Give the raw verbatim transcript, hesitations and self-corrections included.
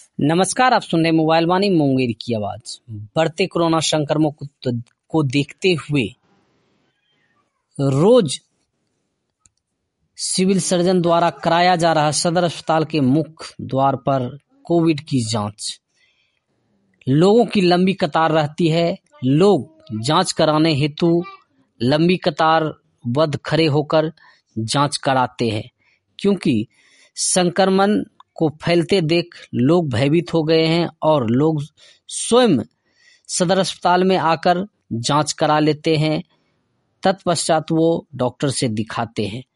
नमस्कार, आप सुन रहे मोबाइल वाणी मुंगेर की आवाज। बढ़ते कोरोना संक्रमण को, को देखते हुए रोज सिविल सर्जन द्वारा कराया जा रहा सदर अस्पताल के मुख्य द्वार पर कोविड की जांच। लोगों की लंबी कतार रहती है। लोग जांच कराने हेतु लंबी कतार बद्ध खड़े होकर जांच कराते हैं, क्योंकि संक्रमण को फैलते देख लोग भयभीत हो गए हैं और लोग स्वयं सदर अस्पताल में आकर जांच करा लेते हैं। तत्पश्चात वो डॉक्टर से दिखाते हैं।